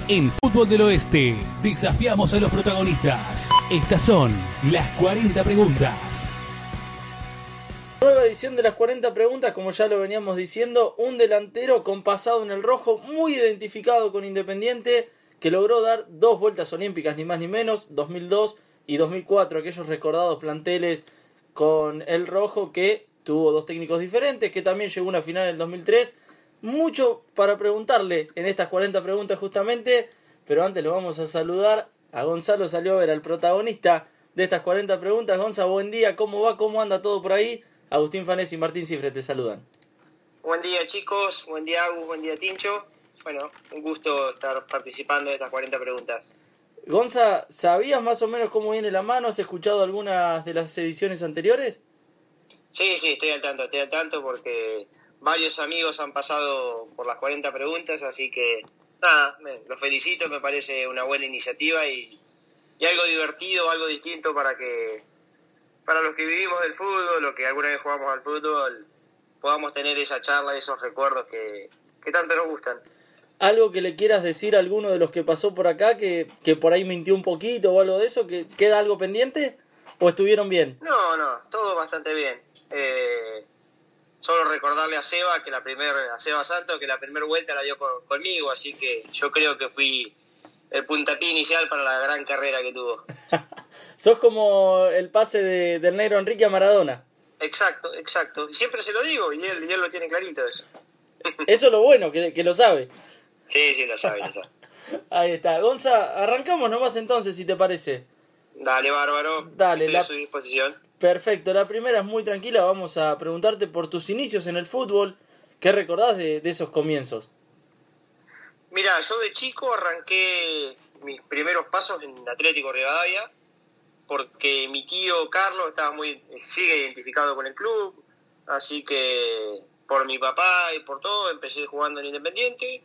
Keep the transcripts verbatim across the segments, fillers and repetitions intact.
En Fútbol del Oeste, desafiamos a los protagonistas. Estas son las cuarenta preguntas. Nueva edición de las cuarenta preguntas, como ya lo veníamos diciendo, un delantero con pasado en el rojo, muy identificado con Independiente, que logró dar dos vueltas olímpicas, ni más ni menos, dos mil dos y dos mil cuatro, aquellos recordados planteles con el rojo, que tuvo dos técnicos diferentes, que también llegó a una final en el dos mil tres. Mucho para preguntarle en estas cuarenta preguntas justamente, pero antes lo vamos a saludar a Gonzalo Salióvera, el protagonista de estas cuarenta preguntas. Gonza, buen día, ¿cómo va? ¿Cómo anda todo por ahí? Agustín Fanés y Martín Cifre te saludan. Buen día, chicos, buen día, Agus, buen día, Tincho. Bueno, un gusto estar participando de estas cuarenta preguntas. Gonza, ¿sabías más o menos cómo viene la mano? ¿Has escuchado algunas de las ediciones anteriores? Sí, sí, estoy al tanto, estoy al tanto porque varios amigos han pasado por las cuarenta preguntas, así que nada, me, los felicito, me parece una buena iniciativa y, y algo divertido, algo distinto para que para los que vivimos del fútbol o que alguna vez jugamos al fútbol podamos tener esa charla, esos recuerdos que, que tanto nos gustan. ¿Algo que le quieras decir a alguno de los que pasó por acá, que, que por ahí mintió un poquito o algo de eso? ¿Que queda algo pendiente o estuvieron bien? No, no, todo bastante bien. Eh, solo recordarle a Seba, que la primer, a Seba Santos, que la primera vuelta la dio con, conmigo, así que yo creo que fui el puntapié inicial para la gran carrera que tuvo. Sos como el pase de, del negro Enrique a Maradona. Exacto, exacto. Y siempre se lo digo, y él, y él lo tiene clarito eso. Eso es lo bueno, que, que lo sabe. Sí, sí, lo sabe, lo sabe. Ahí está. Gonza, arrancamos nomás entonces, si te parece. Dale, bárbaro. Dale, estoy la... a su disposición. Perfecto, la primera es muy tranquila. Vamos a preguntarte por tus inicios en el fútbol. ¿Qué recordás de, de esos comienzos? Mira, yo de chico arranqué mis primeros pasos en Atlético Rivadavia, porque mi tío Carlos estaba muy sigue identificado con el club, así que por mi papá y por todo empecé jugando en Independiente,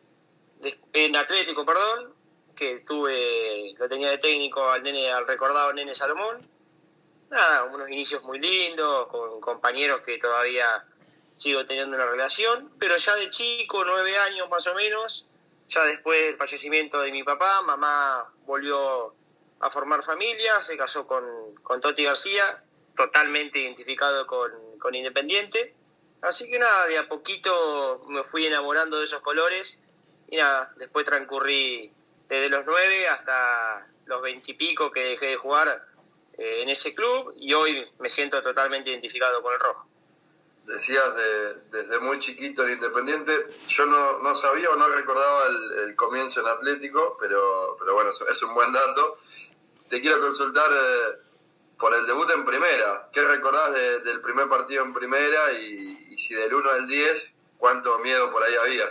en Atlético, perdón, que tuve, lo tenía de técnico al nene, al recordado Nene Salomón. Nada, unos inicios muy lindos, con compañeros que todavía sigo teniendo una relación, pero ya de chico, nueve años más o menos, ya después del fallecimiento de mi papá, mamá volvió a formar familia, se casó con, con Toti García, totalmente identificado con, con Independiente, así que nada, de a poquito me fui enamorando de esos colores, y nada, después transcurrí desde los nueve hasta los veintipico que dejé de jugar en ese club, y hoy me siento totalmente identificado con el rojo. Decías de, desde muy chiquito el Independiente, yo no, no sabía o no recordaba el, el comienzo en Atlético, pero, pero bueno, es un buen dato. Te quiero consultar eh, por el debut en primera. ¿Qué recordás de, del primer partido en primera? Y, y si del uno al diez, ¿cuánto miedo por ahí había?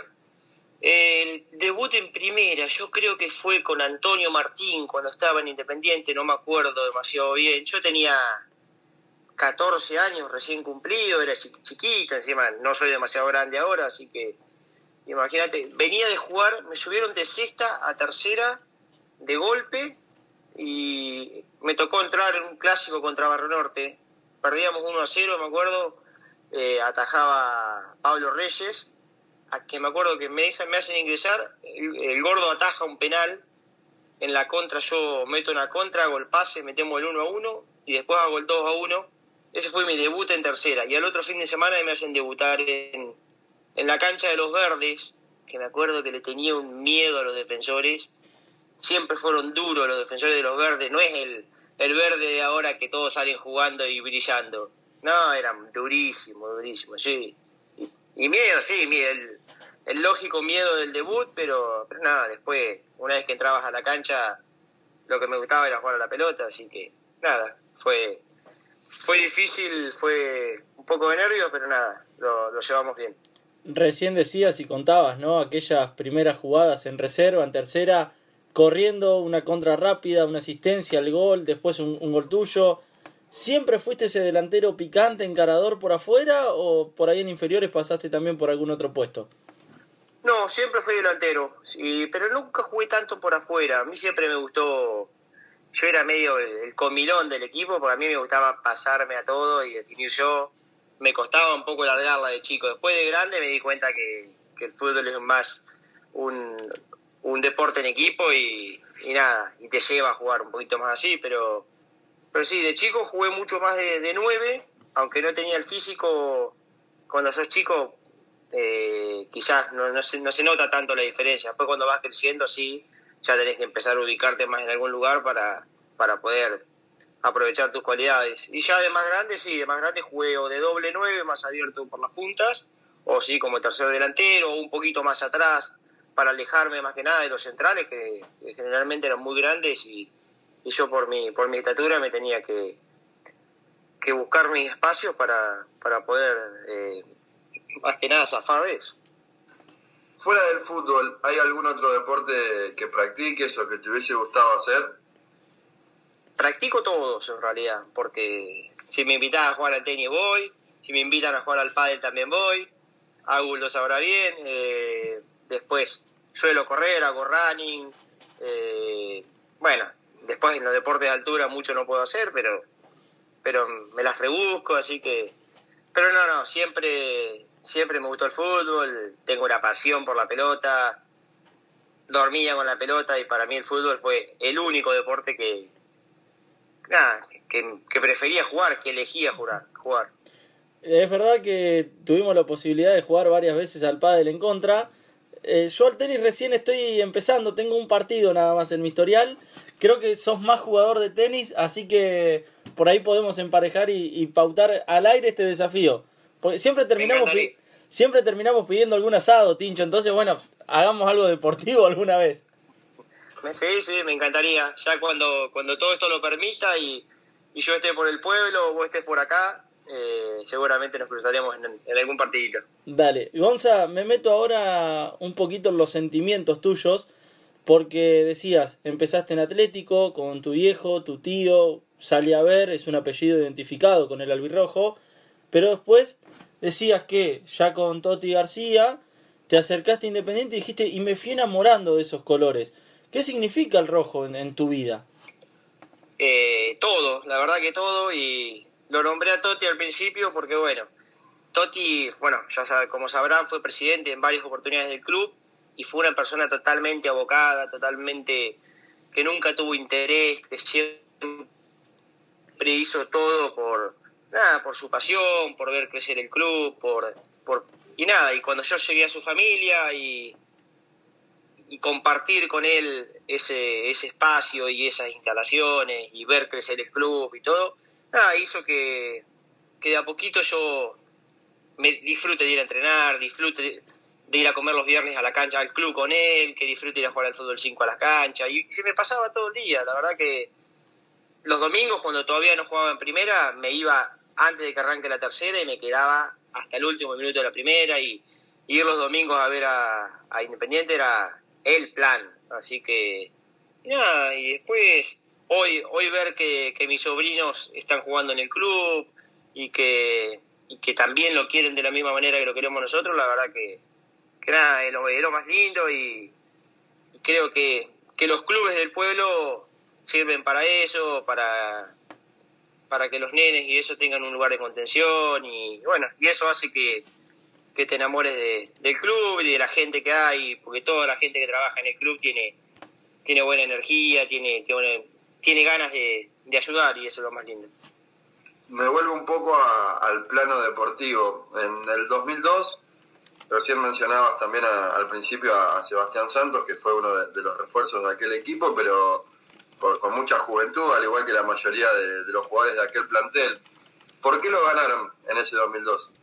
El debut en primera, yo creo que fue con Antonio Martín cuando estaba en Independiente, no me acuerdo demasiado bien. Yo tenía catorce años recién cumplido, era chiquita, encima no soy demasiado grande ahora, así que imagínate, venía de jugar, me subieron de sexta a tercera de golpe y me tocó entrar en un clásico contra Barrio Norte. Perdíamos uno a cero, me acuerdo, eh, atajaba Pablo Reyes, a que me acuerdo que me dejan, me hacen ingresar, el, el gordo ataja un penal, en la contra yo meto una contra, hago el pase, metemos el uno a uno y después hago el dos a uno. Ese fue mi debut en tercera, y al otro fin de semana me hacen debutar en, en la cancha de los Verdes, que me acuerdo que le tenía un miedo a los defensores, siempre fueron duros los defensores de los Verdes, no es el, el verde de ahora que todos salen jugando y brillando, no, eran durísimos, durísimos, sí. Y miedo, sí, miedo, el, el lógico miedo del debut, pero, pero nada, después, una vez que entrabas a la cancha, lo que me gustaba era jugar a la pelota, así que nada, fue fue difícil, fue un poco de nervios, pero nada, lo, lo llevamos bien. Recién decías y contabas, ¿no? Aquellas primeras jugadas en reserva, en tercera, corriendo, una contra rápida, una asistencia al gol, después un, un gol tuyo. ¿Siempre fuiste ese delantero picante, encarador por afuera, o por ahí en inferiores pasaste también por algún otro puesto? No, siempre fui delantero, sí, pero nunca jugué tanto por afuera. A mí siempre me gustó, yo era medio el, el comilón del equipo, porque a mí me gustaba pasarme a todo y definir yo. Me costaba un poco largarla de chico. Después de grande me di cuenta que, que el fútbol es más un, un deporte en equipo y, y nada, y te lleva a jugar un poquito más así, pero, pero sí, de chico jugué mucho más de, de nueve, aunque no tenía el físico. Cuando sos chico eh, quizás no, no, se, no se nota tanto la diferencia. Después cuando vas creciendo sí, ya tenés que empezar a ubicarte más en algún lugar para, para poder aprovechar tus cualidades. Y ya de más grande, sí, de más grande jugué o de doble nueve, más abierto por las puntas, o sí, como tercero delantero, o un poquito más atrás, para alejarme más que nada de los centrales, que, que generalmente eran muy grandes, y, y yo por mi, por mi estatura me tenía que, que buscar mis espacios para, para poder, eh, más que nada, zafar de eso. Fuera del fútbol, ¿hay algún otro deporte que practiques o que te hubiese gustado hacer? Practico todos en realidad, porque si me invitan a jugar al tenis voy, si me invitan a jugar al pádel también voy, Agus lo sabrá bien, eh, después suelo correr, hago running, eh, bueno, después en los deportes de altura mucho no puedo hacer, pero pero me las rebusco, así que, pero no, no, siempre siempre me gustó el fútbol, tengo una pasión por la pelota, dormía con la pelota y para mí el fútbol fue el único deporte que nada, que, que prefería jugar, que elegía jugar, jugar. Es verdad que tuvimos la posibilidad de jugar varias veces al pádel en contra. Eh, yo al tenis recién estoy empezando, tengo un partido nada más en mi historial. Creo que sos más jugador de tenis, así que por ahí podemos emparejar y, y pautar al aire este desafío. Porque siempre terminamos, pi- siempre terminamos pidiendo algún asado, Tincho. Entonces, bueno, hagamos algo deportivo alguna vez. Sí, sí, me encantaría. Ya cuando, cuando todo esto lo permita y, y yo esté por el pueblo o vos estés por acá, eh, seguramente nos cruzaremos en, en algún partidito. Dale. Gonza, me meto ahora un poquito en los sentimientos tuyos, porque decías, empezaste en Atlético con tu viejo, tu tío, Salí a ver, es un apellido identificado con el albirrojo, pero después decías que ya con Toti García te acercaste a Independiente y dijiste, y me fui enamorando de esos colores. ¿Qué significa el rojo en, en tu vida? Eh, todo, la verdad que todo, y lo nombré a Toti al principio porque, bueno, Toti, bueno, ya sabe, como sabrán, fue presidente en varias oportunidades del club y fue una persona totalmente abocada, totalmente que nunca tuvo interés, que siempre hizo todo por nada, por su pasión, por ver crecer el club, por, por y nada, y cuando yo llegué a su familia y, y compartir con él ese, ese espacio y esas instalaciones y ver crecer el club y todo, nada, hizo que, que de a poquito yo me disfrute de ir a entrenar, disfrute de, de ir a comer los viernes a la cancha al club con él, que disfrute de ir a jugar al fútbol cinco a la cancha, y se me pasaba todo el día. La verdad que los domingos, cuando todavía no jugaba en primera, me iba antes de que arranque la tercera y me quedaba hasta el último minuto de la primera, y, y ir los domingos a ver a, a Independiente era el plan. Así que y nada, y después hoy hoy ver que, que mis sobrinos están jugando en el club y que y que también lo quieren de la misma manera que lo queremos nosotros, la verdad que, que nada, es lo, es lo más lindo, y, y creo que, que los clubes del pueblo sirven para eso, para para que los nenes y eso tengan un lugar de contención, y bueno, y eso hace que, que te enamores de, del club y de la gente que hay, porque toda la gente que trabaja en el club tiene tiene buena energía, tiene tiene, tiene ganas de, de ayudar, y eso es lo más lindo. Me vuelvo un poco a, al plano deportivo. En el dos mil dos, recién mencionabas también a, al principio a, a Sebastián Santos, que fue uno de, de los refuerzos de aquel equipo, pero por, con mucha juventud, al igual que la mayoría de, de los jugadores de aquel plantel. ¿Por qué lo ganaron en ese dos mil dos?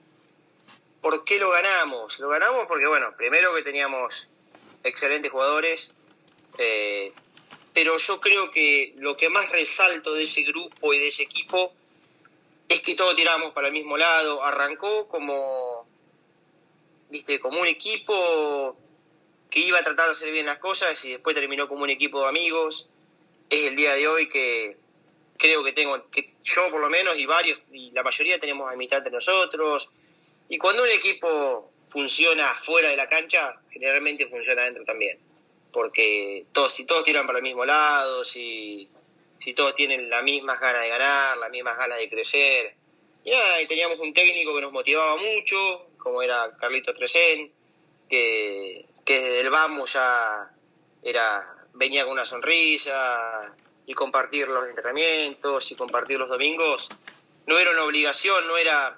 ¿Por qué lo ganamos? Lo ganamos porque, bueno, primero que teníamos excelentes jugadores, eh, pero yo creo que lo que más resalto de ese grupo y de ese equipo es que todos tirábamos para el mismo lado. Arrancó como, viste, como un equipo que iba a tratar de hacer bien las cosas, y después terminó como un equipo de amigos. Es el día de hoy que creo que tengo, que yo por lo menos y varios, y la mayoría tenemos amistad entre nosotros. Y cuando un equipo funciona fuera de la cancha, generalmente funciona adentro también. Porque todos, si todos tiran para el mismo lado, si, si todos tienen las mismas ganas de ganar, las mismas ganas de crecer. Y nada, y teníamos un técnico que nos motivaba mucho, como era Carlitos Tresén, que, que desde el vamos ya, era venía con una sonrisa, y compartir los entrenamientos y compartir los domingos no era una obligación, no era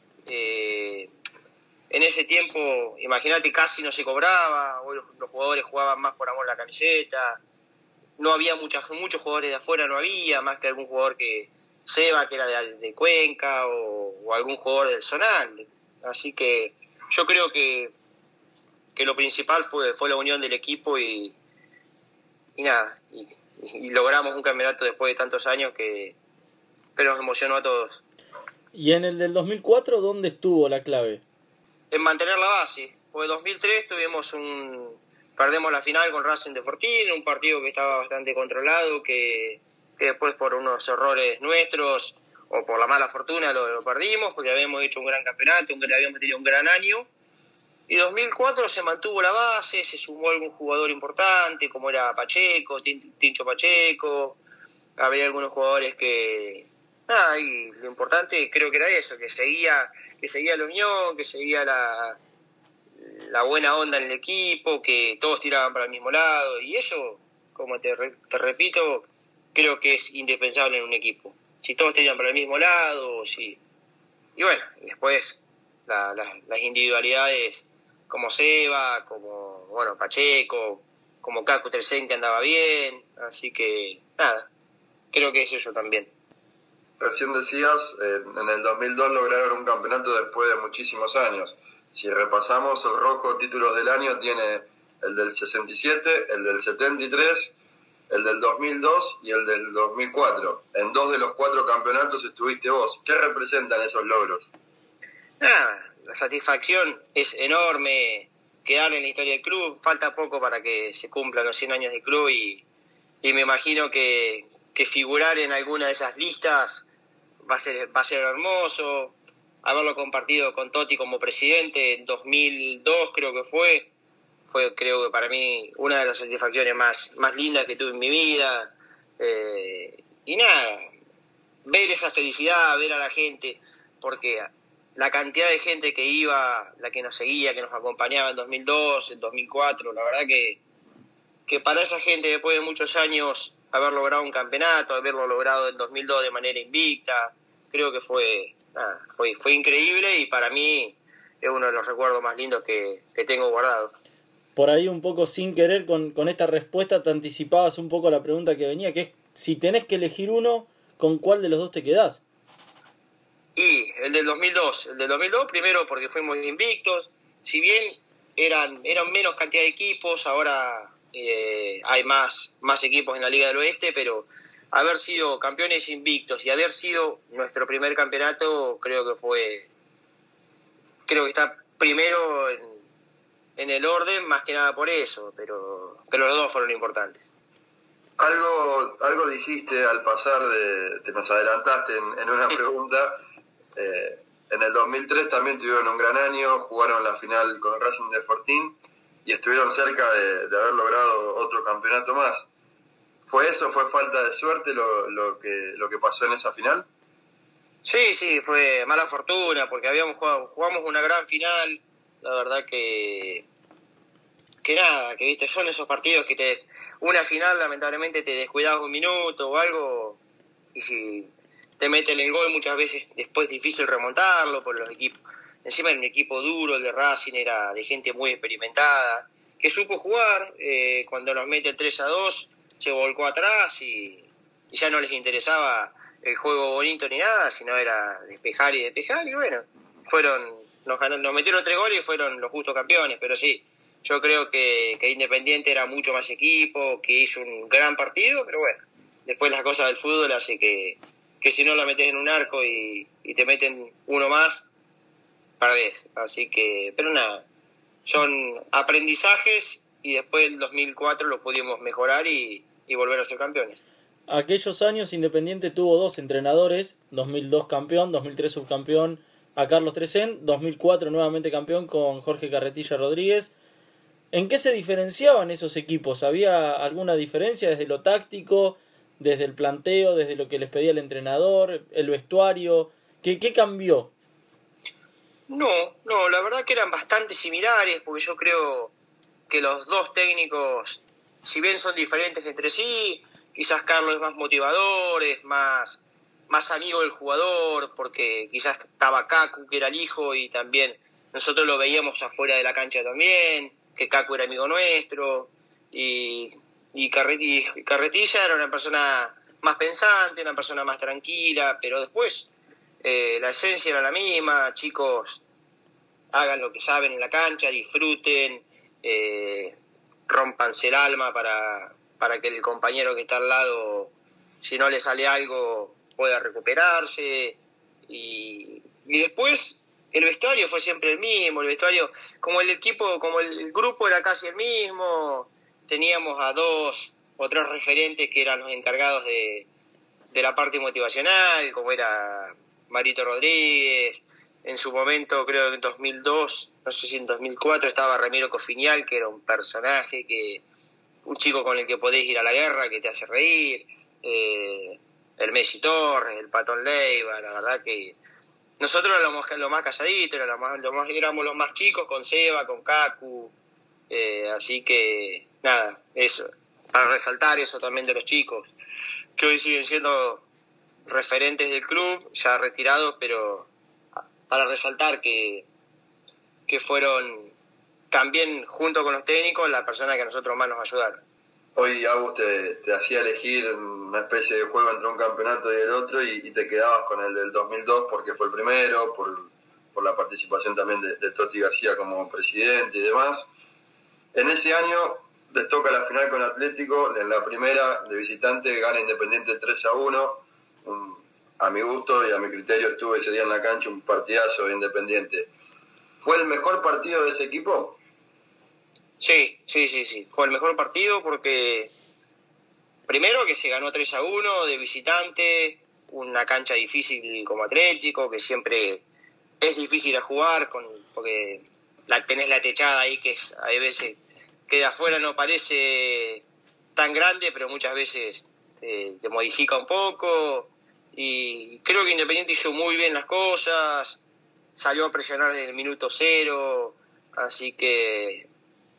eh, en ese tiempo, imagínate, casi no se cobraba, hoy los, los jugadores jugaban más por amor a la camiseta, no había muchas, muchos jugadores de afuera, no había, más que algún jugador que Seba, que era de, de Cuenca, o, o algún jugador del Zonal. Así que yo creo que, que lo principal fue, fue la unión del equipo y, y nada, y, y logramos un campeonato después de tantos años que, que nos emocionó a todos. ¿Y en el del dos mil cuatro dónde estuvo la clave? En mantener la base. Pues en dos mil tres tuvimos un perdemos la final con Racing de Fortín, un partido que estaba bastante controlado, que, que después por unos errores nuestros o por la mala fortuna lo, lo perdimos, porque habíamos hecho un gran campeonato, un, habíamos tenido un gran año. Y dos mil cuatro se mantuvo la base, se sumó algún jugador importante, como era Pacheco, Tincho Pacheco, había algunos jugadores que... Nada, y lo importante creo que era eso, que seguía que seguía la unión, que seguía la, la buena onda en el equipo, que todos tiraban para el mismo lado, y eso, como te, te repito, creo que es indispensable en un equipo. Si todos tiran para el mismo lado, si... y bueno, y después la, la, las individualidades como Seba, como bueno Pacheco, como Cacu Tercén, que andaba bien, así que nada, creo que es eso también. Recién decías, eh, en el dos mil dos lograron un campeonato después de muchísimos años. Si repasamos, el rojo títulos del año tiene el del sesenta y siete, el del setenta y tres, el del dos mil dos y el del dos mil cuatro. En dos de los cuatro campeonatos estuviste vos. ¿Qué representan esos logros? Nada, la satisfacción es enorme, quedar en la historia del club. Falta poco para que se cumplan los cien años del club y, y me imagino que, que figurar en alguna de esas listas va a ser va a ser hermoso. Haberlo compartido con Totti como presidente en dos mil dos creo que fue, fue creo que para mí una de las satisfacciones más, más lindas que tuve en mi vida. Eh, y nada, ver esa felicidad, ver a la gente, porque la cantidad de gente que iba, la que nos seguía, que nos acompañaba en dos mil dos, en dos mil cuatro, la verdad que, que para esa gente después de muchos años haber logrado un campeonato, haberlo logrado en dos mil dos de manera invicta, creo que fue, nada, fue, fue increíble y para mí es uno de los recuerdos más lindos que, que tengo guardado. Por ahí un poco sin querer con, con esta respuesta te anticipabas un poco la pregunta que venía, que es si tenés que elegir uno, ¿con cuál de los dos te quedás? Y el del dos mil dos, el del dos mil dos primero porque fuimos invictos, si bien eran, eran menos cantidad de equipos, ahora eh, hay más, más equipos en la Liga del Oeste, pero haber sido campeones invictos y haber sido nuestro primer campeonato creo que fue, creo que está primero en, en el orden, más que nada por eso, pero, pero los dos fueron importantes. Algo, algo dijiste al pasar, de, te nos adelantaste en, en una pregunta. Eh, en el dos mil tres también tuvieron un gran año, jugaron la final con Racing de Fortín y estuvieron cerca de, de haber logrado otro campeonato más. ¿Fue eso? ¿Fue falta de suerte lo, lo, que, lo que pasó en esa final? Sí, sí, fue mala fortuna porque habíamos jugado, jugamos una gran final, la verdad que que nada, que viste, son esos partidos que te una final lamentablemente te descuidas un minuto o algo y si te meten el gol muchas veces después es difícil remontarlo por los equipos. Encima era un equipo duro, el de Racing era de gente muy experimentada, que supo jugar, eh, cuando nos mete el tres a dos se volcó atrás y, y ya no les interesaba el juego bonito ni nada, sino era despejar y despejar y bueno, fueron nos, ganó, nos metieron tres goles y fueron los justos campeones, pero sí, yo creo que, que Independiente era mucho más equipo, que hizo un gran partido, pero bueno, después las cosas del fútbol hace que que si no la metes en un arco y, y te meten uno más, perdés. Así que, pero nada, son aprendizajes y después el dos mil cuatro lo pudimos mejorar y, y volver a ser campeones. Aquellos años Independiente tuvo dos entrenadores, dos mil dos campeón, dos mil tres subcampeón a Carlos Trecén, dos mil cuatro nuevamente campeón con Jorge Carretilla Rodríguez. ¿En qué se diferenciaban esos equipos? ¿Había alguna diferencia desde lo táctico, desde el planteo, desde lo que les pedía el entrenador, el vestuario? ¿Qué, qué cambió? No, no, la verdad que eran bastante similares, porque yo creo que los dos técnicos si bien son diferentes entre sí, quizás Carlos es más motivador, es más, más amigo del jugador, porque quizás estaba Kaku, que era el hijo, y también nosotros lo veíamos afuera de la cancha también, que Kaku era amigo nuestro, y, y Carreti, Carretilla era una persona más pensante, una persona más tranquila, pero después eh, la esencia era la misma. Chicos, hagan lo que saben en la cancha, disfruten, eh, rómpanse el alma para, para que el compañero que está al lado, si no le sale algo, pueda recuperarse. Y, y después el vestuario fue siempre el mismo, el vestuario, como el equipo, como el grupo era casi el mismo, teníamos a dos o tres referentes que eran los encargados de, de la parte motivacional, como era Marito Rodríguez. En su momento, creo que en dos mil dos, no sé si en dos mil cuatro, estaba Ramiro Cofiñal, que era un personaje, que un chico con el que podés ir a la guerra, que te hace reír, eh, el Messi Torres, el Patón Leiva. La verdad que nosotros éramos lo más calladitos, éramos, más, lo más, éramos los más chicos, con Seba, con Kaku, eh, así que nada, eso, para resaltar eso también de los chicos, que hoy siguen siendo referentes del club, ya retirados, pero para resaltar que, que fueron también, junto con los técnicos, las personas que a nosotros más nos ayudaron. Hoy Agus te, te hacía elegir una especie de juego entre un campeonato y el otro, y, y te quedabas con el del dos mil dos porque fue el primero, por, por la participación también de, de Toti García como presidente y demás. En ese año les toca la final con Atlético, en la primera de visitante gana Independiente tres a uno, un, a mi gusto y a mi criterio estuve ese día en la cancha, un partidazo de Independiente. ¿Fue el mejor partido de ese equipo? Sí, sí, sí, sí. Fue el mejor partido porque, primero, que se ganó tres a uno de visitante, una cancha difícil como Atlético, que siempre es difícil a jugar, con, porque la, tenés la techada ahí, que es, hay veces que de afuera no parece tan grande, pero muchas veces te, te modifica un poco. Y creo que Independiente hizo muy bien las cosas, salió a presionar desde el minuto cero, así que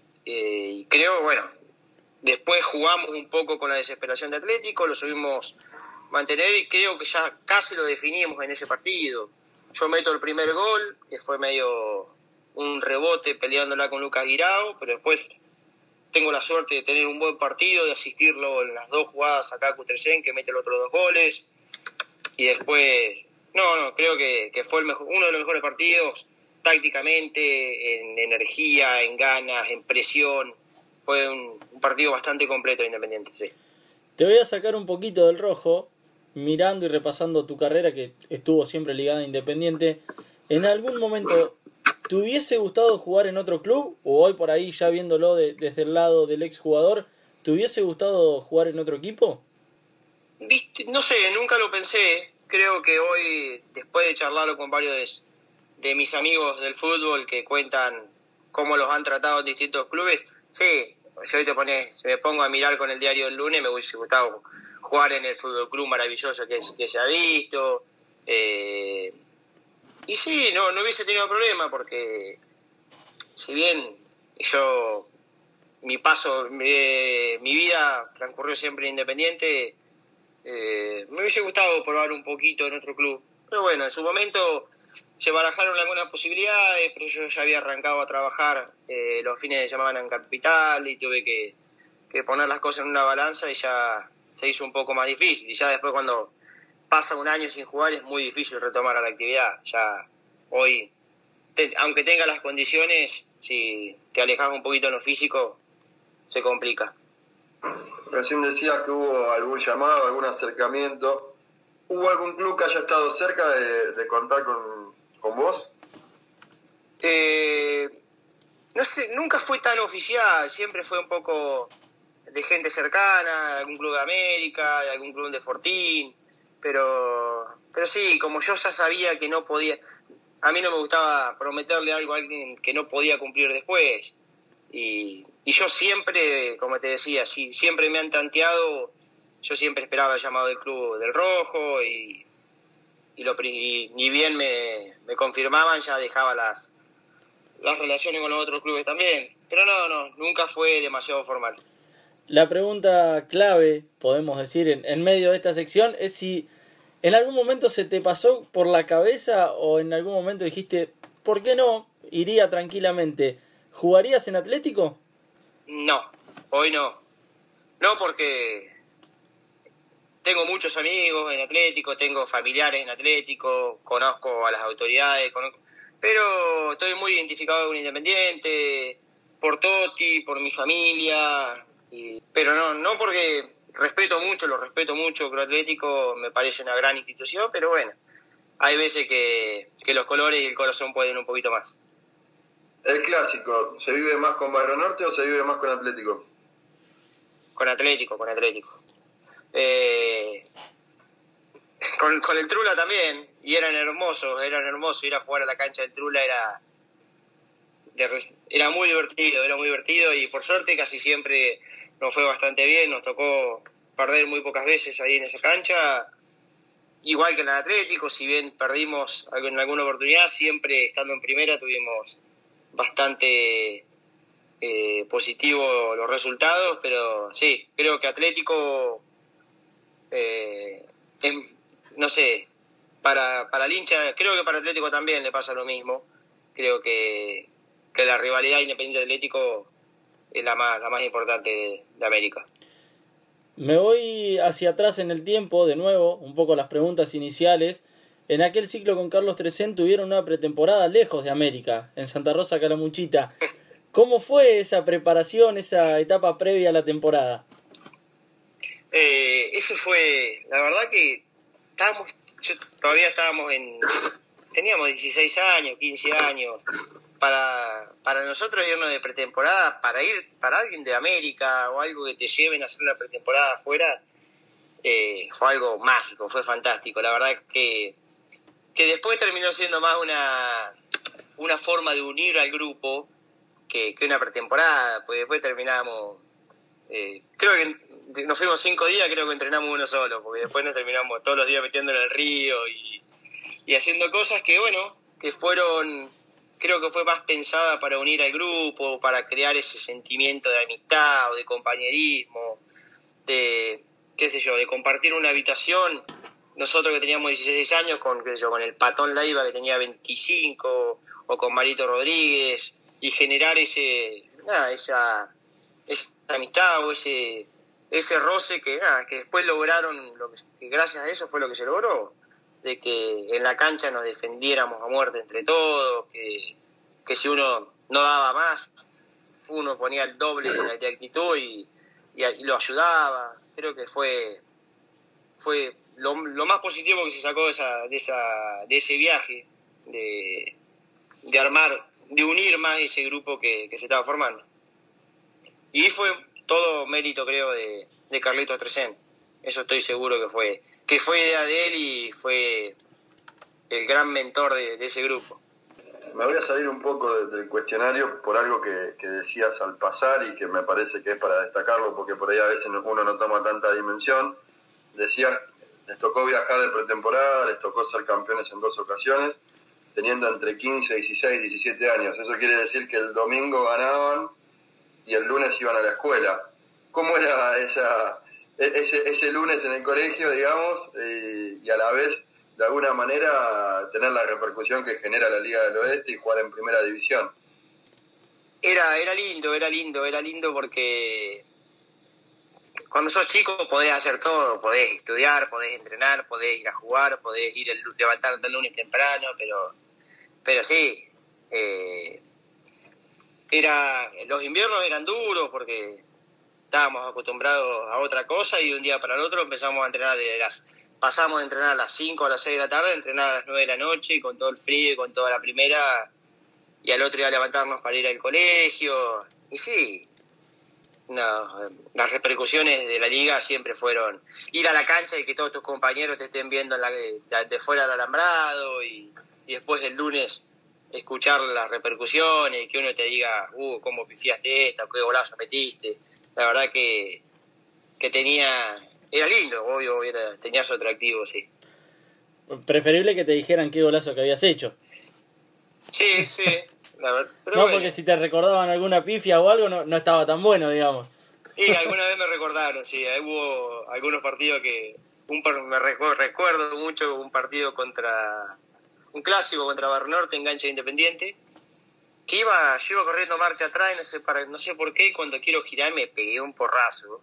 eh, creo, bueno, después jugamos un poco con la desesperación de Atlético, lo subimos mantener y creo que ya casi lo definimos en ese partido. Yo meto el primer gol, que fue medio un rebote peleándola con Lucas Guirao, pero después tengo la suerte de tener un buen partido, de asistirlo en las dos jugadas a Kaku Trecén, que mete los otros dos goles. Y después, no, no, creo que, que fue el mejor, uno de los mejores partidos, tácticamente, en energía, en ganas, en presión. Fue un, un partido bastante completo de Independiente, sí. Te voy a sacar un poquito del rojo, mirando y repasando tu carrera, que estuvo siempre ligada a Independiente. ¿En algún momento te hubiese gustado jugar en otro club? O hoy por ahí, ya viéndolo de, desde el lado del exjugador, ¿te hubiese gustado jugar en otro equipo? Viste, no sé, nunca lo pensé. Creo que hoy, después de charlarlo con varios de, de mis amigos del fútbol que cuentan cómo los han tratado en distintos clubes, sí, yo hoy te pones, si me pongo a mirar con el diario del lunes, me hubiese gustado jugar en el fútbol club maravilloso que, que se ha visto. Eh, y sí, no, no hubiese tenido problema, porque si bien yo, mi paso, mi, mi vida transcurrió siempre en Independiente, Eh, me hubiese gustado probar un poquito en otro club, pero bueno, en su momento se barajaron algunas posibilidades, pero yo ya había arrancado a trabajar eh, los fines de semana en Capital y tuve que, que poner las cosas en una balanza y ya se hizo un poco más difícil. Y ya después, cuando pasa un año sin jugar, es muy difícil retomar a la actividad. Ya hoy, te, aunque tenga las condiciones, si te alejas un poquito en lo físico, se complica. Recién decías que hubo algún llamado, algún acercamiento. ¿Hubo algún club que haya estado cerca de, de contar con, con vos? Eh, no sé, nunca fue tan oficial, siempre fue un poco de gente cercana, de algún club de América, de algún club de Fortín, pero, pero sí, como yo ya sabía que no podía, a mí no me gustaba prometerle algo a alguien que no podía cumplir después. Y, y yo siempre, como te decía, si siempre me han tanteado, yo siempre esperaba el llamado del Club del Rojo y, y, lo, y ni bien me, me confirmaban, ya dejaba las, las relaciones con los otros clubes también. Pero no, no, nunca fue demasiado formal. La pregunta clave, podemos decir, en, en medio de esta sección es si en algún momento se te pasó por la cabeza o en algún momento dijiste, ¿por qué no? Iría tranquilamente. ¿Jugarías en Atlético? No, hoy no. No, porque tengo muchos amigos en Atlético, tengo familiares en Atlético, conozco a las autoridades, conozco, pero estoy muy identificado con Independiente, por Totti, por mi familia, y, pero no, no porque respeto mucho, lo respeto mucho, creo Atlético me parece una gran institución, pero bueno, hay veces que, que los colores y el corazón pueden un poquito más. El clásico, ¿se vive más con Barrio Norte o se vive más con Atlético? Con Atlético, con Atlético. Eh, con, con el Trula también, y eran hermosos, eran hermosos, ir a jugar a la cancha del Trula era, era muy divertido, era muy divertido y por suerte casi siempre nos fue bastante bien, nos tocó perder muy pocas veces ahí en esa cancha, igual que en el Atlético, si bien perdimos en alguna oportunidad, siempre estando en primera tuvimos bastante eh, positivo los resultados, pero sí, creo que Atlético, eh, en, no sé, para, para el hincha, creo que para Atlético también le pasa lo mismo, creo que, que la rivalidad Independiente Atlético es la más, la más importante de, de América. Me voy hacia atrás en el tiempo, de nuevo, un poco las preguntas iniciales. En aquel ciclo con Carlos Trecén tuvieron una pretemporada lejos de América, en Santa Rosa Calamuchita. ¿Cómo fue esa preparación, esa etapa previa a la temporada? Eh, eso fue, la verdad que estábamos, yo, todavía estábamos en, teníamos dieciséis años, quince años. Para, para nosotros irnos de pretemporada, para ir para alguien de América o algo que te lleven a hacer una pretemporada afuera, eh, fue algo mágico, fue fantástico. La verdad que, que después terminó siendo más una, una forma de unir al grupo que, que una pretemporada, pues después terminamos, eh, creo que nos fuimos cinco días, creo que entrenamos uno solo, porque después nos terminamos todos los días metiendo en el río y, y haciendo cosas que, bueno, que fueron... Creo que fue más pensada para unir al grupo, para crear ese sentimiento de amistad o de compañerismo, de, qué sé yo, de compartir una habitación. Nosotros que teníamos dieciséis años, con, qué sé yo, con el Patón Leiva que tenía veinticinco, o con Marito Rodríguez, y generar ese, nada, esa, esa amistad o ese, ese roce que, nada, que después lograron, lo que, que gracias a eso fue lo que se logró. De que en la cancha nos defendiéramos a muerte entre todos, que, que si uno no daba más, uno ponía el doble de, de actitud y, y, y lo ayudaba. Creo que fue fue lo, lo más positivo que se sacó de esa de esa de ese viaje, de, de armar, de unir más ese grupo que, que se estaba formando. Y fue todo mérito, creo, de, de Carlitos Trecén. Eso estoy seguro que fue que fue idea de él y fue el gran mentor de, de ese grupo. Me voy a salir un poco de, del cuestionario por algo que, que decías al pasar y que me parece que es para destacarlo, porque por ahí a veces uno no toma tanta dimensión. Decías, les tocó viajar de pretemporada, les tocó ser campeones en dos ocasiones, teniendo entre quince, dieciséis, diecisiete años. Eso quiere decir que el domingo ganaban y el lunes iban a la escuela. ¿Cómo era esa... Ese, ese lunes en el colegio, digamos, eh, y a la vez, de alguna manera, tener la repercusión que genera la Liga del Oeste y jugar en primera división? Era, era lindo, era lindo, era lindo porque cuando sos chico podés hacer todo, podés estudiar, podés entrenar, podés ir a jugar, podés ir el, levantarte el lunes temprano, pero, pero sí, eh, era, los inviernos eran duros porque estábamos acostumbrados a otra cosa y de un día para el otro empezamos a entrenar de las, pasamos a entrenar a las cinco a las seis de la tarde, a entrenar a las nueve de la noche y con todo el frío y con toda la primera, y al otro día levantarnos para ir al colegio. Y sí, no, las repercusiones de la liga siempre fueron ir a la cancha y que todos tus compañeros te estén viendo en la, de, de fuera del alambrado y, y después el lunes escuchar las repercusiones y que uno te diga, uh, cómo pifiaste esta, qué golazo metiste. La verdad que, que tenía, era lindo, obvio, era, tenía su atractivo, sí. Preferible que te dijeran qué golazo que habías hecho. Sí, sí. La verdad, pero no, bueno. Porque si te recordaban alguna pifia o algo, no, no estaba tan bueno, digamos. Y alguna vez me recordaron, sí, hubo algunos partidos que... Un, me recuerdo, recuerdo mucho un partido contra... Un clásico contra Barrio Norte en cancha de Independiente, que iba, yo iba corriendo marcha atrás, no sé, para, no sé por qué, y cuando quiero girar me pegué un porrazo.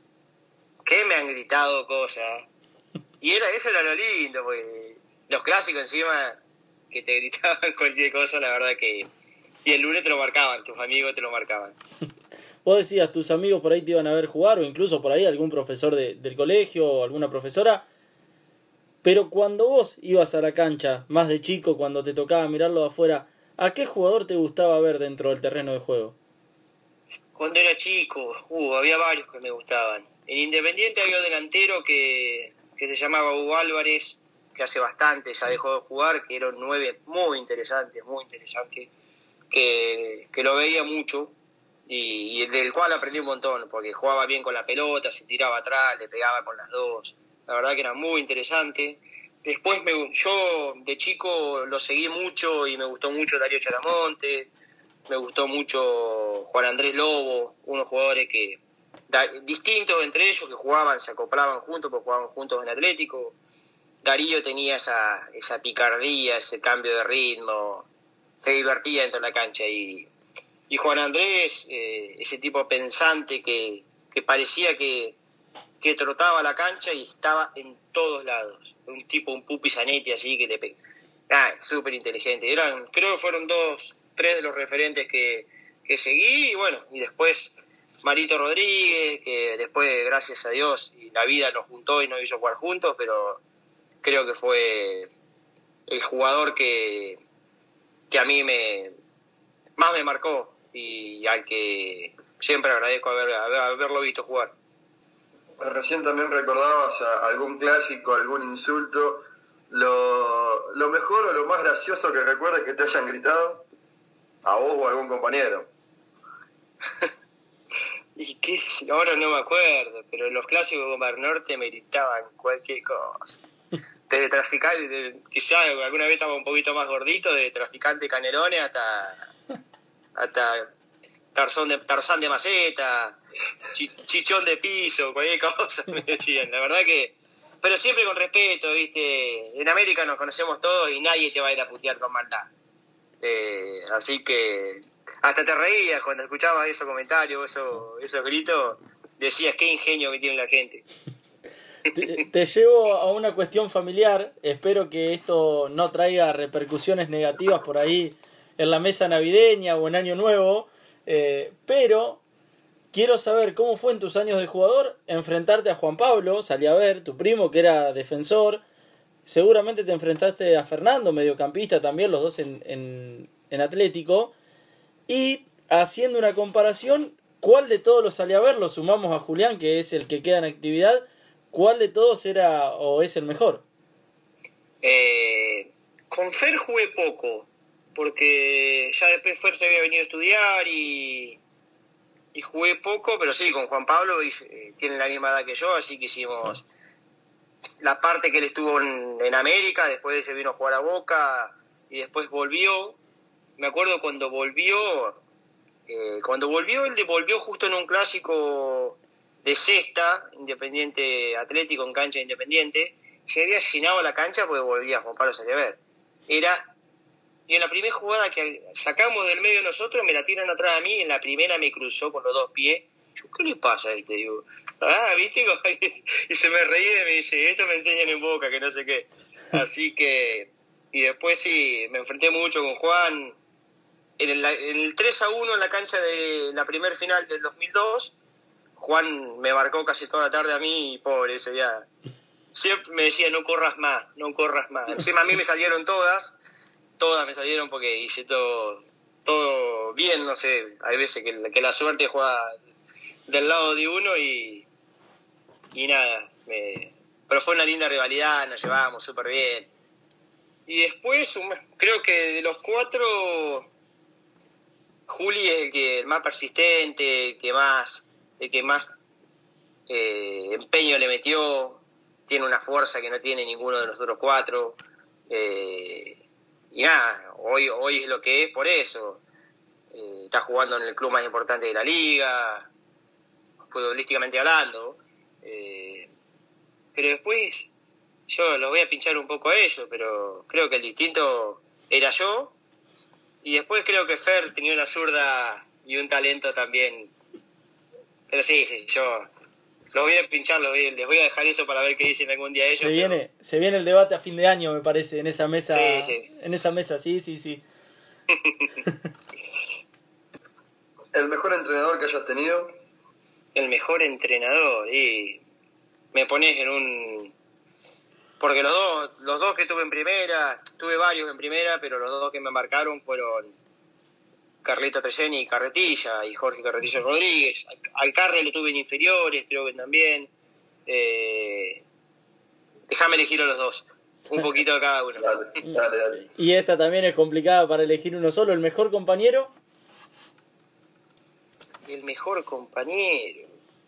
Que me han gritado cosas. Y era eso era lo lindo, porque los clásicos encima, que te gritaban cualquier cosa, la verdad que... Y el lunes te lo marcaban, tus amigos te lo marcaban. Vos decías, tus amigos por ahí te iban a ver jugar, o incluso por ahí algún profesor de, del colegio, o alguna profesora. Pero cuando vos ibas a la cancha, más de chico, cuando te tocaba mirarlo de afuera, ¿a qué jugador te gustaba ver dentro del terreno de juego? Cuando era chico, uh, había varios que me gustaban. En Independiente había un delantero que, que se llamaba Hugo Álvarez, que hace bastante ya dejó de jugar, que era un nueve muy interesante, muy interesante, que, que lo veía mucho y, y del cual aprendí un montón, porque jugaba bien con la pelota, se tiraba atrás, le pegaba con las dos. La verdad que era muy interesante. Después me, yo de chico lo seguí mucho y me gustó mucho Darío Charamonte, me gustó mucho Juan Andrés Lobo, unos jugadores que da, distintos entre ellos, que jugaban, se acoplaban juntos, porque jugaban juntos en Atlético. Darío tenía esa, esa picardía, ese cambio de ritmo, se divertía dentro de la cancha. Y, y Juan Andrés, eh, ese tipo pensante que, que parecía que que trotaba la cancha y estaba en todos lados. Un tipo, un Pupi Zanetti así, que le pegaba. Ah, súper inteligente. Eran, creo que fueron dos, tres de los referentes que, que seguí, y bueno, y después Marito Rodríguez, que después, gracias a Dios, y la vida nos juntó y nos hizo jugar juntos, pero creo que fue el jugador que, que a mí me más me marcó y al que siempre agradezco haber, haber, haberlo visto jugar. Recién también recordabas a algún clásico, algún insulto. Lo, lo mejor o lo más gracioso que recuerdes que te hayan gritado, a vos o a algún compañero. Y que ahora no me acuerdo, pero los clásicos con Bar Norte me gritaban cualquier cosa. Desde traficante, quizás alguna vez estaba un poquito más gordito, de traficante canelones hasta hasta tarzón de, tarzán de maceta, chi, chichón de piso, cualquier cosa me decían. La verdad que, pero siempre con respeto, ¿viste? En América nos conocemos todos y nadie te va a ir a putear con maldad. Eh, así que hasta te reías cuando escuchabas esos comentarios, esos, esos gritos, decías qué ingenio que tiene la gente. Te, te llevo a una cuestión familiar. Espero que esto no traiga repercusiones negativas por ahí en la mesa navideña o en Año Nuevo, eh, pero quiero saber cómo fue en tus años de jugador enfrentarte a Juan Pablo, salí a ver, tu primo que era defensor. Seguramente te enfrentaste a Fernando, mediocampista también, los dos en, en, en Atlético. Y haciendo una comparación, ¿cuál de todos los salí a ver? Lo sumamos a Julián, que es el que queda en actividad. ¿Cuál de todos era o es el mejor? Eh, con Fer jugué poco, porque ya después Fer se había venido a estudiar y, y jugué poco, pero sí, con Juan Pablo eh, tiene la misma edad que yo, así que hicimos la parte que él estuvo en, en América, después se vino a jugar a Boca y después volvió. Me acuerdo cuando volvió, eh, cuando volvió, él volvió justo en un clásico de cesta, Independiente Atlético en cancha Independiente, se había llenado la cancha porque volvía Juan Pablo Saliaver. Era, y en la primera jugada que sacamos del medio nosotros, me la tiran atrás a mí, en la primera me cruzó con los dos pies. Yo, ¿qué le pasa a este? Digo, ah, ¿viste? Y se me reía y me dice, esto me enseñan en Boca, que no sé qué. Así que, y después sí, me enfrenté mucho con Juan. En el, en el tres a uno en la cancha de la primer final del dos mil dos, Juan me marcó casi toda la tarde a mí y pobre ese día. Siempre me decía, no corras más, no corras más. Encima a mí me salieron todas, todas me salieron porque hice todo todo bien, no sé, hay veces que, que la suerte juega del lado de uno y, y nada. Me, pero fue una linda rivalidad, nos llevábamos súper bien. Y después, creo que de los cuatro, Juli es el, que, el más persistente, el que más... el que más eh, empeño le metió, tiene una fuerza que no tiene ninguno de los otros cuatro, eh, y nada, hoy hoy es lo que es por eso. Eh, está jugando en el club más importante de la liga, futbolísticamente hablando. Eh, pero después yo los voy a pinchar un poco a ellos, pero creo que el distinto era yo. Y después creo que Fer tenía una zurda y un talento también. Pero sí, sí, yo los voy a pinchar, los voy, les voy a dejar eso para ver qué dicen algún día ellos. Se viene, pero... se viene el debate a fin de año, me parece, en esa mesa. Sí, sí. En esa mesa, sí, sí, sí. ¿El mejor entrenador que hayas tenido? El mejor entrenador, y me pones en un... Porque los dos, los dos que tuve en primera, tuve varios en primera, pero los dos que me marcaron fueron Carlito Treseni y Carretilla, y Jorge Carretilla Rodríguez. Al Carre lo tuve en inferiores, creo que también. Eh, déjame elegir a los dos, un poquito de cada uno. Dale, dale, dale. Y esta también es complicada para elegir uno solo. ¿El mejor compañero? El mejor compañero.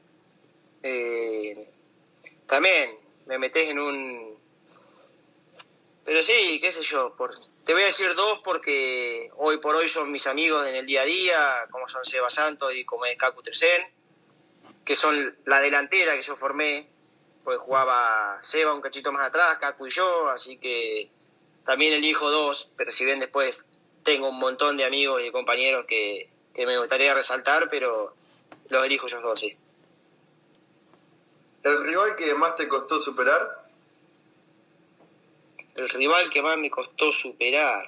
Eh, también me metés en un... Pero sí, qué sé yo, por... te voy a decir dos porque hoy por hoy son mis amigos en el día a día, como son Seba Santos y como es Cacu Tercén, que son la delantera que yo formé, pues jugaba Seba un cachito más atrás, Cacu y yo, así que también elijo dos, pero si bien después tengo un montón de amigos y compañeros que, que me gustaría resaltar, pero los elijo yo dos, sí. ¿El rival que más te costó superar? El rival que más me costó superar.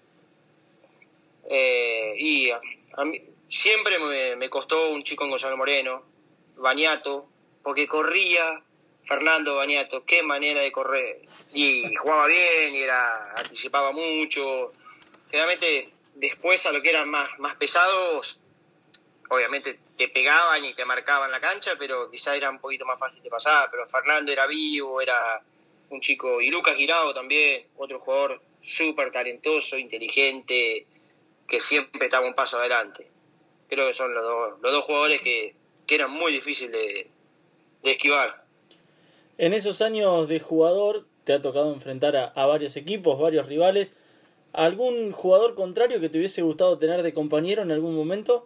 Eh, y a, a mí, siempre me, me costó un chico en Gonzalo Moreno, Baniato, porque corría, Fernando Baniato, qué manera de correr. Y jugaba bien, y era anticipaba mucho. Generalmente, después a lo que eran más, más pesados, obviamente te pegaban y te marcaban la cancha, pero quizá era un poquito más fácil de pasar. Pero Fernando era vivo, era un chico, y Lucas Guirao también, otro jugador súper talentoso, inteligente, que siempre estaba un paso adelante. Creo que son los dos, los dos jugadores que, que eran muy difíciles de, de esquivar. En esos años de jugador te ha tocado enfrentar a, a varios equipos, varios rivales. ¿Algún jugador contrario que te hubiese gustado tener de compañero en algún momento?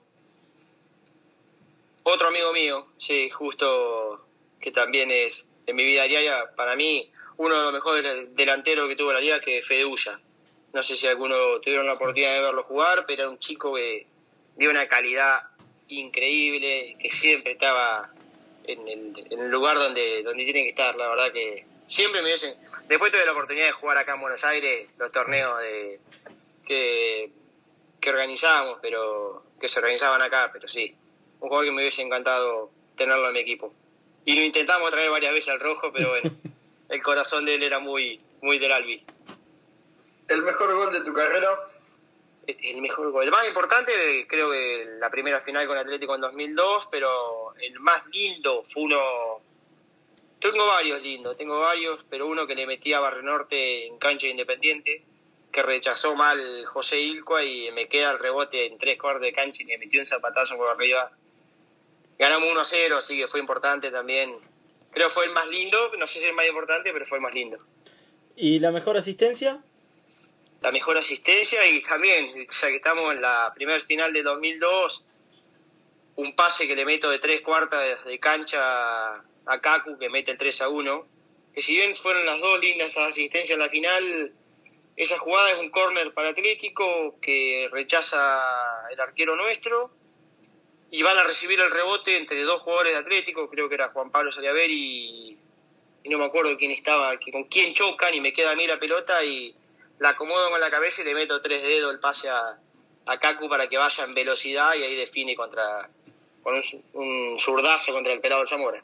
Otro amigo mío, sí, justo, que también es en mi vida diaria, para mí, uno de los mejores delanteros que tuvo la liga, que es Fede Ulla. No sé si alguno tuvieron la oportunidad de verlo jugar, pero era un chico que dio una calidad increíble, que siempre estaba en el, en el lugar donde, donde tiene que estar. La verdad que siempre me dicen... Después tuve la oportunidad de jugar acá en Buenos Aires, los torneos de que, que organizábamos, pero que se organizaban acá, pero sí, un jugador que me hubiese encantado tenerlo en mi equipo. Y lo intentamos traer varias veces al rojo, pero bueno, el corazón de él era muy, muy del Albi. ¿El mejor gol de tu carrera? El mejor gol. El más importante, creo que la primera final con Atlético en dos mil dos, pero el más lindo fue uno... Tengo varios lindos, tengo varios, pero uno que le metí a Barrio Norte en cancha Independiente, que rechazó mal José Ilcua y me queda el rebote en tres cuartos de cancha y me metió un zapatazo por arriba. Ganamos uno a cero, así que fue importante también. Creo que fue el más lindo, no sé si es el más importante, pero fue el más lindo. ¿Y la mejor asistencia? La mejor asistencia, y también, ya que estamos en la primera final de dos mil dos, un pase que le meto de tres cuartas de cancha a Cacu, que mete el tres a uno, que si bien fueron las dos lindas asistencias en la final, esa jugada es un córner para Atlético que rechaza el arquero nuestro, y van a recibir el rebote entre dos jugadores de Atlético, creo que era Juan Pablo Saliaver y, y no me acuerdo quién estaba, con quién chocan, y me queda a mí la pelota y la acomodo con la cabeza y le meto tres dedos el pase a, a Cacu para que vaya en velocidad y ahí define contra con un, un zurdazo contra el pelado Zamora.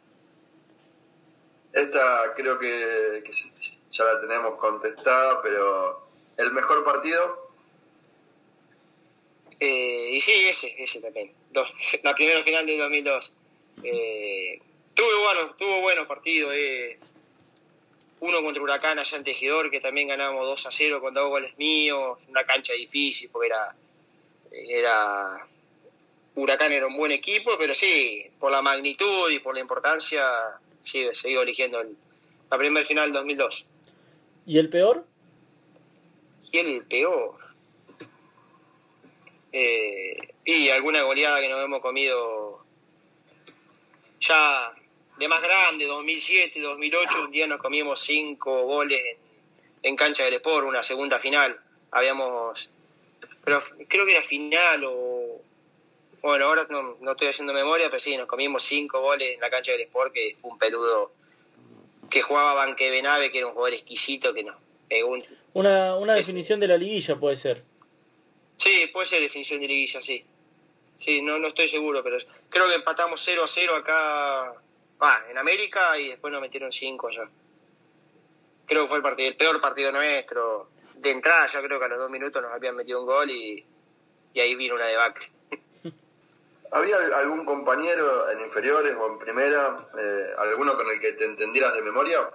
Esta creo que, que ya la tenemos contestada, pero ¿el mejor partido? Eh, y sí, ese, ese también. Dos, la primera final del dos mil dos. Eh, tuvo buenos, tuvo buenos partidos. Eh. Uno contra Huracán allá en Tejedor, que también ganamos dos a cero con dos goles míos. Una cancha difícil porque era, era... Huracán era un buen equipo, pero sí, por la magnitud y por la importancia, sí, seguí eligiendo el, la primera final del dos mil dos. ¿Y el peor? Y el peor... Eh, y alguna goleada que nos hemos comido. ya de más grande, dos mil siete, dos mil ocho, un día nos comimos cinco goles en, en cancha del Sport, una segunda final. Habíamos, pero creo que era final o, bueno, ahora no, no estoy haciendo memoria, pero sí, nos comimos cinco goles en la cancha del Sport, que fue un peludo que jugaba Banque Benave, que era un jugador exquisito, que no. Eh, un, una una es, definición de la liguilla puede ser. Sí, puede ser definición de liguilla, sí. Sí, no, no estoy seguro, pero creo que empatamos cero a cero acá, ah, en América, y después nos metieron cinco allá. Creo que fue el partido, el peor partido nuestro. De entrada ya creo que a los dos minutos nos habían metido un gol y, y ahí vino una debacle. ¿Había algún compañero en inferiores o en primera, eh, alguno con el que te entendieras de memoria?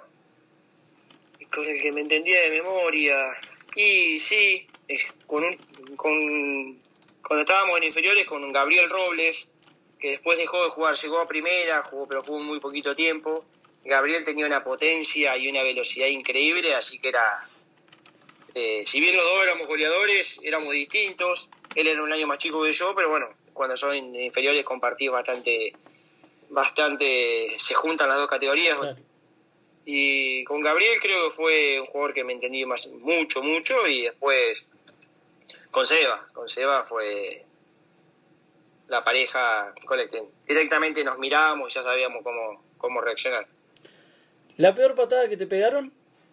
Con el que me entendía de memoria, y sí, con un, con, cuando estábamos en inferiores con Gabriel Robles, que después dejó de jugar, llegó a primera, jugó, pero jugó muy poquito tiempo. Gabriel tenía una potencia y una velocidad increíble, así que era, eh, si bien los dos éramos goleadores, éramos distintos. Él era un año más chico que yo, pero bueno, cuando son inferiores compartís bastante, bastante, se juntan las dos categorías. Claro. Y con Gabriel creo que fue un jugador que me entendí más, mucho, mucho, y después con Seba, con Seba fue la pareja con la que directamente nos mirábamos y ya sabíamos cómo, cómo reaccionar. ¿La peor patada que te pegaron?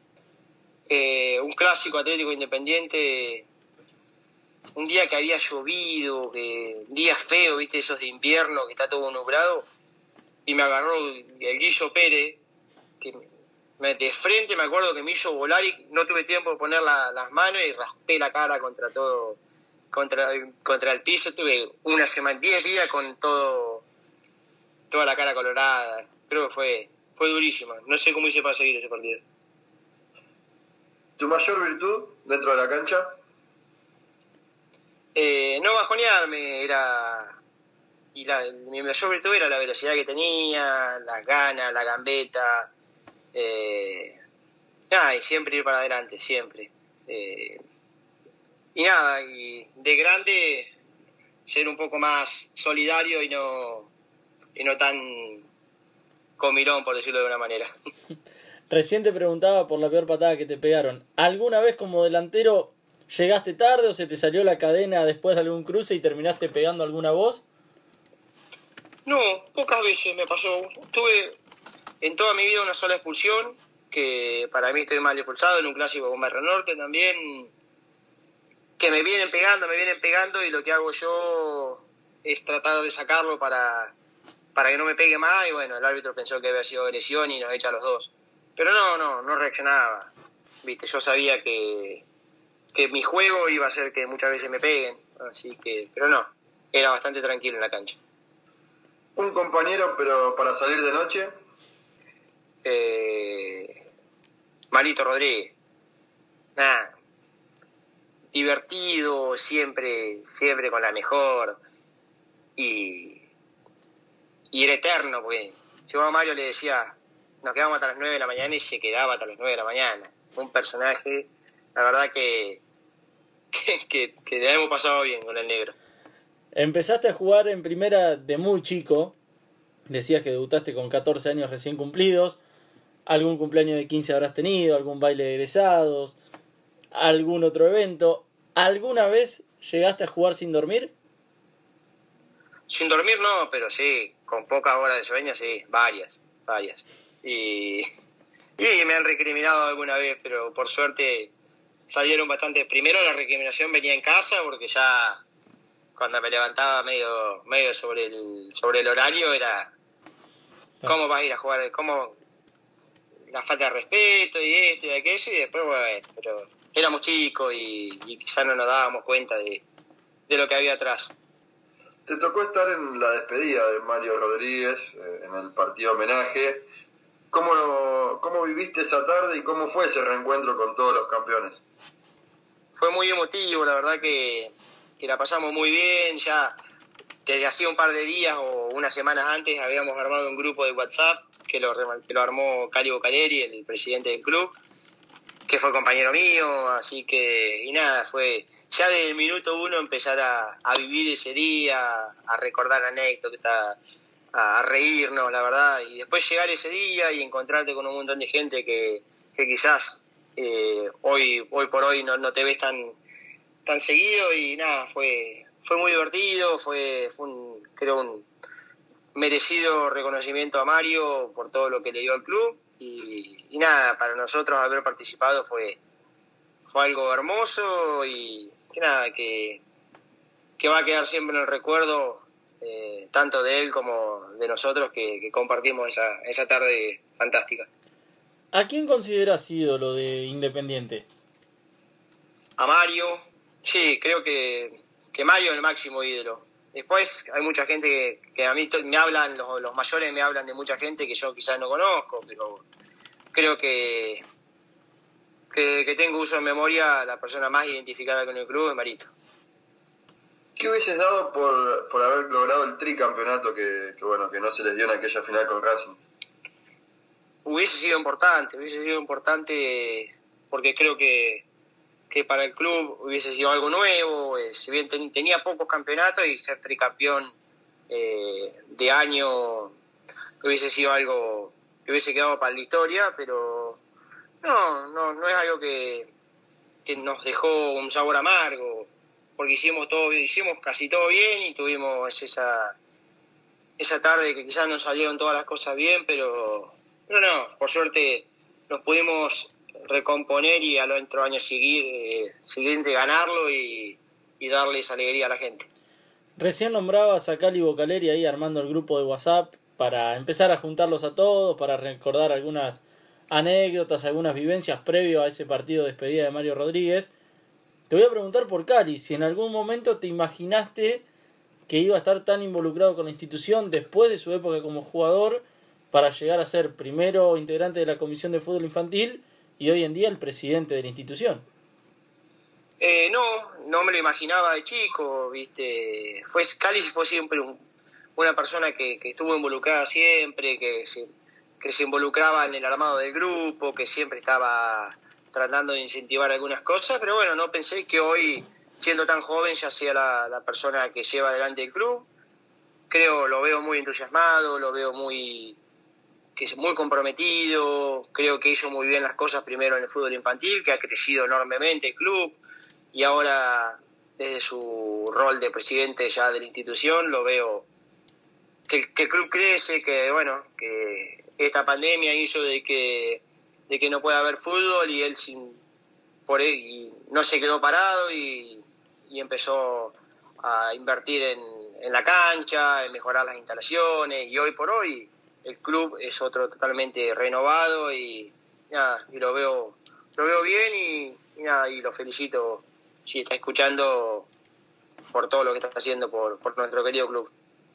Eh, un clásico Atlético Independiente, un día que había llovido, que día feo, viste, esos de invierno, que está todo nublado, y me agarró el Guillo Pérez, que me, de frente me acuerdo que me hizo volar y no tuve tiempo de poner la, las manos y raspé la cara contra todo, contra, contra el piso. Tuve una semana, diez días con todo, toda la cara colorada. Creo que fue, fue durísima. No sé cómo hice para seguir ese partido. ¿Tu mayor virtud dentro de la cancha? Eh, no bajonearme, era... Y la, mi mayor virtud era la velocidad que tenía, las ganas, la gambeta, eh, nada, y siempre ir para adelante, siempre. Eh, y nada, y de grande ser un poco más solidario y no, y no tan comilón, por decirlo de una manera. Recién te preguntaba por la peor patada que te pegaron. ¿Alguna vez como delantero llegaste tarde o se te salió la cadena después de algún cruce y terminaste pegando alguna voz? No, pocas veces me pasó. Tuve en toda mi vida una sola expulsión, que para mí estoy mal expulsado en un clásico con Barrio Norte también, que me vienen pegando, me vienen pegando y lo que hago yo es tratar de sacarlo para, para que no me pegue más, y bueno, el árbitro pensó que había sido agresión y nos echa a los dos. Pero no, no, no reaccionaba. Viste, yo sabía que, que mi juego iba a ser que muchas veces me peguen, así que, pero no, era bastante tranquilo en la cancha. ¿Un compañero, pero para salir de noche? Eh, Marito Rodríguez. Nada. Divertido, siempre, siempre con la mejor. Y, y era eterno, porque yo a Mario le decía, nos quedamos hasta las nueve de la mañana y se quedaba hasta las nueve de la mañana. Un personaje, la verdad que, que, que, que le hemos pasado bien con el negro. Empezaste a jugar en primera de muy chico. Decías que debutaste con catorce años recién cumplidos. ¿Algún cumpleaños de quince habrás tenido? ¿Algún baile de egresados? ¿Algún otro evento? ¿Alguna vez llegaste a jugar sin dormir? Sin dormir no, pero sí, con pocas horas de sueño, sí, varias, varias. Y, y me han recriminado alguna vez, pero por suerte salieron bastante. Primero la recriminación venía en casa, porque ya cuando me levantaba medio medio sobre el sobre el horario era cómo vas a ir a jugar, cómo la falta de respeto y esto y aquello, y después bueno, pero éramos chicos y, y quizás no nos dábamos cuenta de, de lo que había atrás. Te tocó estar en la despedida de Mario Rodríguez, eh, en el partido homenaje. ¿Cómo, ¿Cómo viviste esa tarde y cómo fue ese reencuentro con todos los campeones? Fue muy emotivo, la verdad que que la pasamos muy bien. Ya desde hacía un par de días o unas semanas antes habíamos armado un grupo de WhatsApp que lo, que lo armó Cali Bocaleri, el presidente del club, que fue compañero mío, así que, y nada, fue ya desde el minuto uno empezar a, a vivir ese día, a recordar anécdotas, a reírnos, la verdad, y después llegar ese día y encontrarte con un montón de gente que, que quizás eh, hoy hoy por hoy no, no te ves tan tan seguido, y nada, fue fue muy divertido, fue, fue un, creo un merecido reconocimiento a Mario por todo lo que le dio al club, y, y nada, para nosotros haber participado fue fue algo hermoso, y que nada, que, que va a quedar siempre en el recuerdo, eh, tanto de él como de nosotros que, que compartimos esa, esa tarde fantástica. ¿A quién consideras ídolo de Independiente? A Mario, sí, creo que, que Mario es el máximo ídolo. Después hay mucha gente que, que a mí me hablan, los, los mayores me hablan de mucha gente que yo quizás no conozco, pero creo que, que, que tengo uso de memoria, la persona más identificada con el club es Marito. ¿Qué hubieses dado por, por haber logrado el tricampeonato que, que, bueno, que no se les dio en aquella final con Racing? Hubiese sido importante, hubiese sido importante porque creo que, que para el club hubiese sido algo nuevo, eh, si bien ten, tenía pocos campeonatos, y ser tricampeón eh, de año hubiese sido algo que hubiese quedado para la historia, pero no, no, no es algo que, que nos dejó un sabor amargo, porque hicimos todo, hicimos casi todo bien, y tuvimos esa esa tarde que quizás no salieron todas las cosas bien, pero no, no, por suerte nos pudimos recomponer y al otro año seguir, eh, siguiente ganarlo y, y darles alegría a la gente. Recién nombrabas a Cali Bocaleri ahí armando el grupo de WhatsApp para empezar a juntarlos a todos, para recordar algunas anécdotas, algunas vivencias previo a ese partido de despedida de Mario Rodríguez. Te voy a preguntar por Cali, si en algún momento te imaginaste que iba a estar tan involucrado con la institución después de su época como jugador, para llegar a ser primero integrante de la Comisión de Fútbol Infantil y hoy en día el presidente de la institución. Eh, no, no me lo imaginaba de chico, viste. Fue, Cali fue siempre un, una persona que, que estuvo involucrada siempre, que se, que se involucraba en el armado del grupo, que siempre estaba tratando de incentivar algunas cosas, pero bueno, no pensé que hoy, siendo tan joven, ya sea la, la persona que lleva adelante el club. Creo, lo veo muy entusiasmado, lo veo muy... que es muy comprometido, creo que hizo muy bien las cosas primero en el fútbol infantil, que ha crecido enormemente el club, y ahora desde su rol de presidente ya de la institución lo veo que, que el club crece, que bueno, que esta pandemia hizo de que de que no pueda haber fútbol, y él sin por él y no se quedó parado y, y empezó a invertir en, en la cancha, en mejorar las instalaciones, y hoy por hoy el club es otro totalmente renovado, y nada, y lo veo lo veo bien, y, y nada, y lo felicito si está escuchando por todo lo que está haciendo por, por nuestro querido club.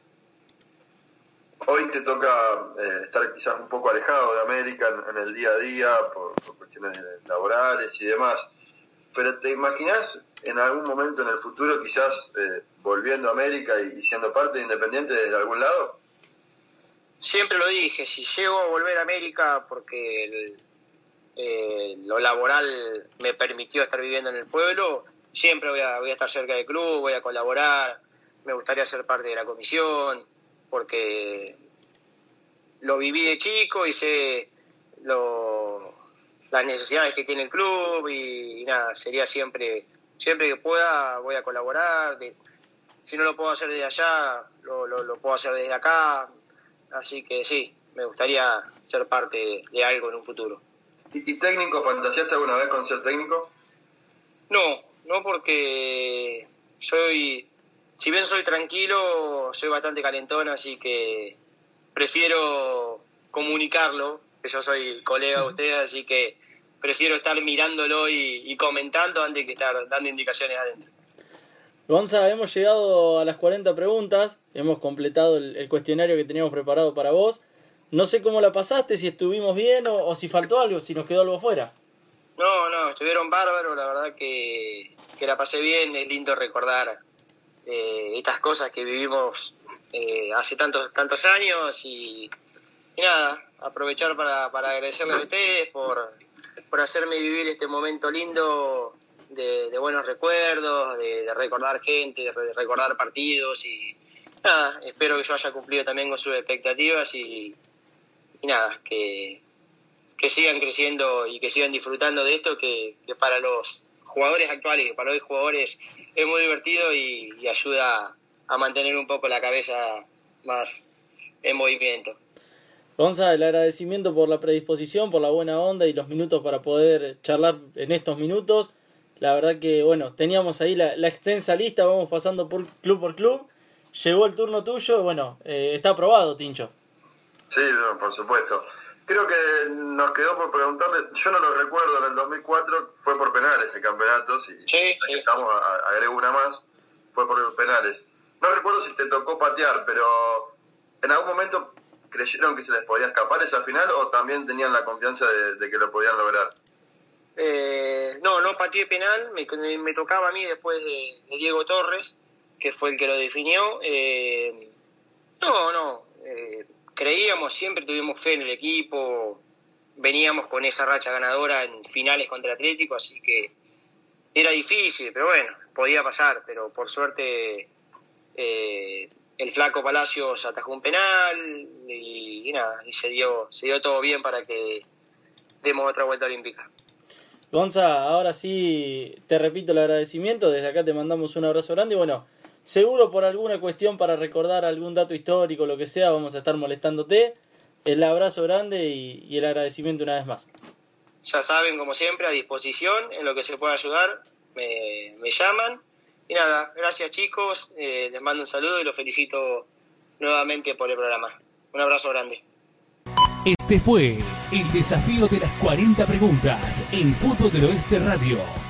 Hoy te toca eh, estar quizás un poco alejado de América en, en el día a día por, por cuestiones laborales y demás, pero ¿te imaginás en algún momento en el futuro quizás eh, volviendo a América y, y siendo parte de Independiente desde algún lado? Siempre lo dije, si llego a volver a América porque el, eh, lo laboral me permitió estar viviendo en el pueblo, siempre voy a, voy a estar cerca del club, voy a colaborar, me gustaría ser parte de la comisión, porque lo viví de chico y sé lo, las necesidades que tiene el club, y, y nada, sería siempre, siempre que pueda voy a colaborar, de, si no lo puedo hacer desde allá, lo, lo, lo puedo hacer desde acá. Así que sí, me gustaría ser parte de algo en un futuro. ¿Y, y técnico, fantaseaste alguna vez con ser técnico? No, no, porque soy, si bien soy tranquilo, soy bastante calentón, así que prefiero comunicarlo, que yo soy colega de ustedes, así que prefiero estar mirándolo y, y comentando antes que estar dando indicaciones adentro. Gonza, hemos llegado a las cuarenta preguntas, hemos completado el, el cuestionario que teníamos preparado para vos. No sé cómo la pasaste, si estuvimos bien o, o si faltó algo, si nos quedó algo fuera. No, no, estuvieron bárbaros, la verdad que, que la pasé bien, es lindo recordar eh, estas cosas que vivimos eh, hace tantos tantos años, y, y nada, aprovechar para, para agradecerles a ustedes por, por hacerme vivir este momento lindo de, de buenos recuerdos, de, de recordar gente, de recordar partidos, y, nada, espero que yo haya cumplido también con sus expectativas y, y nada, que, que sigan creciendo y que sigan disfrutando de esto, que, que para los jugadores actuales, que para los jugadores es muy divertido y, y ayuda a mantener un poco la cabeza más en movimiento. Gonza, el agradecimiento por la predisposición, por la buena onda y los minutos para poder charlar en estos minutos. La verdad que, bueno, teníamos ahí la, la extensa lista, vamos pasando por club por club. Llegó el turno tuyo, bueno, eh, está aprobado, Tincho. Sí, no, por supuesto. Creo que nos quedó por preguntarle, yo no lo recuerdo, en el dos mil cuatro fue por penales el campeonato, si sí, sí. estamos, agrego una más, fue por penales. No recuerdo si te tocó patear, pero en algún momento creyeron que se les podía escapar esa final o también tenían la confianza de, de que lo podían lograr. Eh, no, no pateé penal, me, me tocaba a mí después de, de Diego Torres, que fue el que lo definió. Eh, no, no, eh, creíamos, siempre tuvimos fe en el equipo, veníamos con esa racha ganadora en finales contra Atlético, así que era difícil, pero bueno, podía pasar, pero por suerte eh, el flaco Palacios atajó un penal y, y nada, y se dio, se dio todo bien para que demos otra vuelta olímpica. Gonza, ahora sí te repito el agradecimiento, desde acá te mandamos un abrazo grande y bueno, seguro por alguna cuestión para recordar algún dato histórico, lo que sea, vamos a estar molestándote. El abrazo grande y, y el agradecimiento una vez más. Ya saben, como siempre, a disposición, en lo que se pueda ayudar, me, me llaman. Y nada, gracias chicos, eh, les mando un saludo y los felicito nuevamente por el programa. Un abrazo grande. Este fue el desafío de las cuarenta preguntas en Fútbol del Oeste Radio.